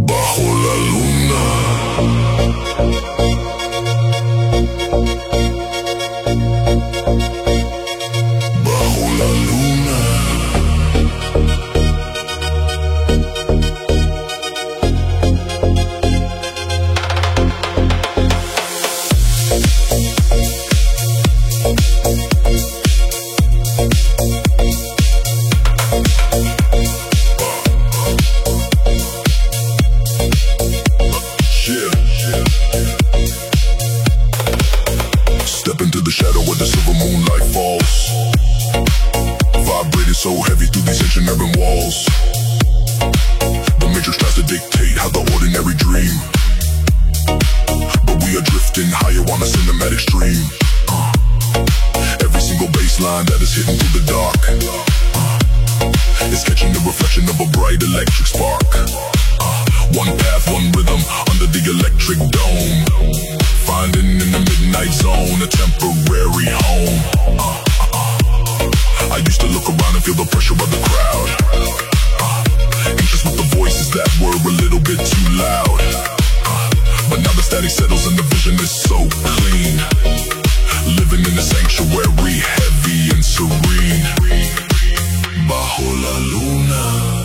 Bajo la luna. Bajo la luna. Step into the shadow where the silver moonlight falls, vibrating so heavy through these ancient urban walls. The matrix tries to dictate how the ordinary dream, but we are drifting higher on a cinematic stream. Every single bass line that is hidden through the dark is catching the reflection of a bright electric spark. One path, one rhythm under the electric dome, finding in the midnight zone a temporary home. I used to look around and feel the pressure of the crowd, anxious with the voices that were a little bit too loud. But now the static settles and the vision is so clean, living in a sanctuary, heavy and serene. Bajo la luna.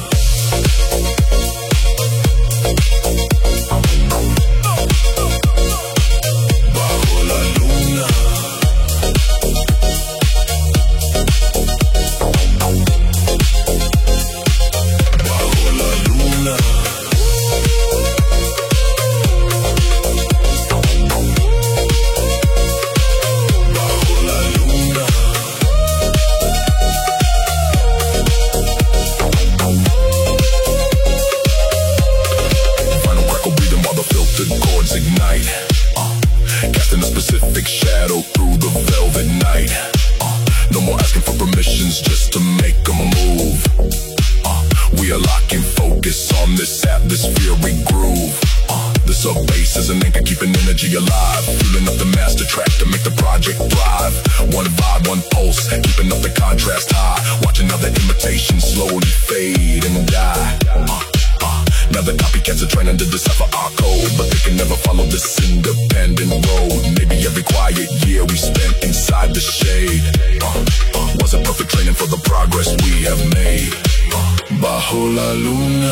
Ignite, casting a specific shadow through the velvet night. No more asking for permissions just to make a move. We are locking focus on this atmospheric groove. The sub-bass is an anchor keeping energy alive, fueling up the master track to make the project thrive. One vibe, one pulse, keeping up the contrast high, watching how the imitation slowly fade and die. Now the copycats are trying to decipher our code, but they can never follow this independent road. Maybe every quiet year we spent inside the shade wasn't perfect training for the progress we have made. Bajo la luna.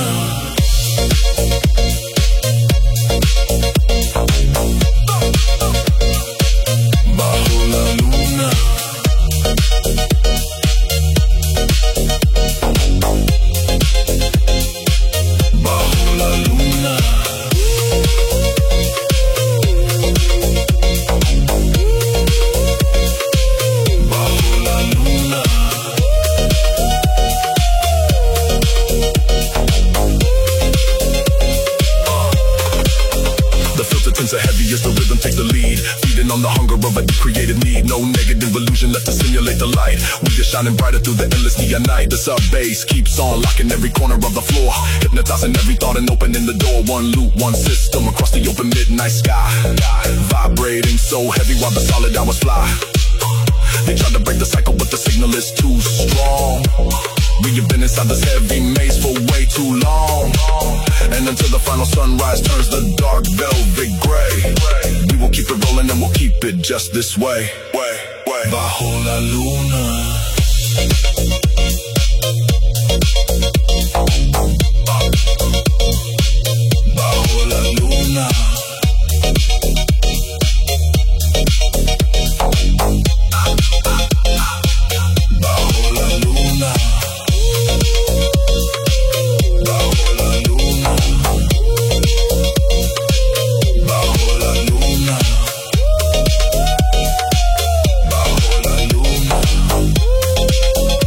Bajo la luna. So heavy as the rhythm takes the lead, feeding on the hunger of a creative need. No negative illusion left to simulate the light. We are shining brighter through the endless neon night. The sub-bass keeps on locking every corner of the floor, hypnotizing every thought and opening the door. One loop, one system across the open midnight sky, vibrating so heavy while the solid hours fly. They try to break the cycle but the signal is too strong. We have been inside this heavy maze for way too long, and until the final sunrise turns the dark velvet gray, we will keep it rolling and we'll keep it just this way. Bajo la luna. Bajo la luna. Bajo la luna. Bajo la luna. Bajo la luna. Bajo la luna.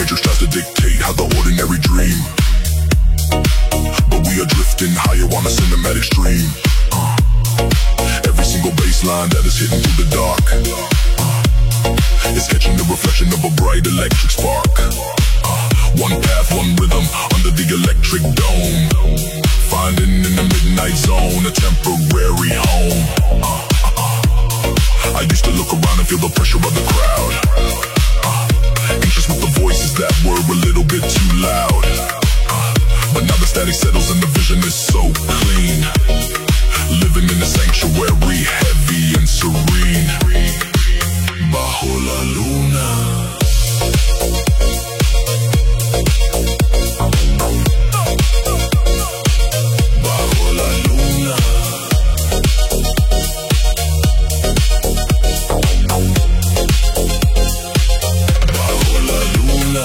matrix tries to dictate how the ordinary dream, but we are drifting higher on a cinematic stream. Every single bass line that is hitting through the dark is catching the reflection of a bright electric spark. One path, one rhythm, under the electric dome, finding in the midnight zone a temporary home. I used to look around and feel the pressure of the crowd, anxious with the voices that were a little bit too loud. But now the static settles and the vision is so clean, living in a sanctuary, heavy and serene. Bajo la luna, bajo la luna, bajo la luna.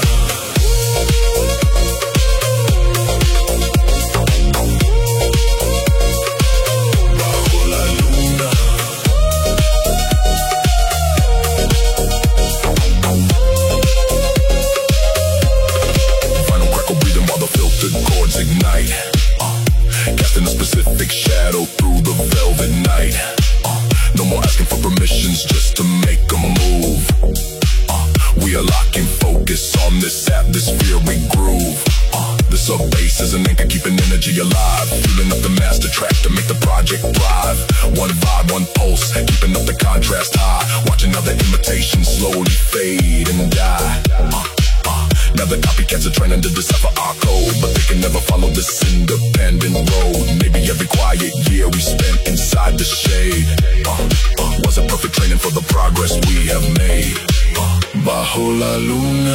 Ignite, casting a specific shadow through the velvet night. No more asking for permissions just to make a move. We are locking focus on this atmospheric groove. The sub-bass is an anchor keeping energy alive, fueling up the master track to make the project thrive. One vibe, one pulse, keeping up the contrast high, watching how the imitation slowly fade and die. Now the copycats are trying to decipher our code, but they can never follow this independent road. Maybe every quiet year we spent inside the shade wasn't perfect training for the progress we have made. Bajo la luna,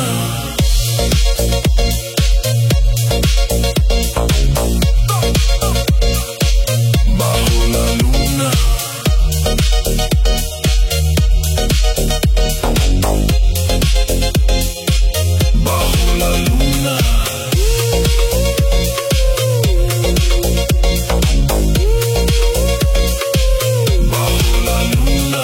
bajo la luna, bajo la luna, bajo la luna.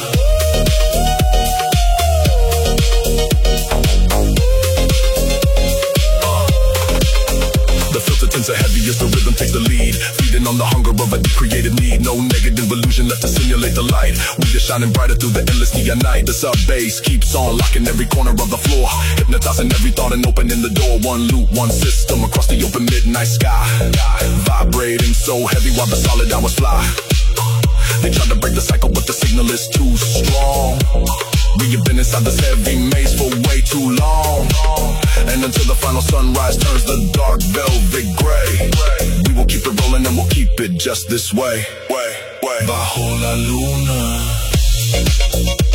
The filter tends to heavy as the rhythm takes the lead, feeding on the hunger of a creative need. No negative illusion left to simulate the light. We are shining brighter through the endless neon night. The sub-bass keeps on locking every corner of the floor, hypnotizing every thought and opening the door. One loop, one system across the open midnight sky, vibrating so heavy while the solid hours fly. They try to break the cycle, but the signal is too strong. We have been inside this heavy maze for way too long, and until the final sunrise turns the dark velvet gray, we will keep it rolling and we'll keep it just this way. Bajo la luna.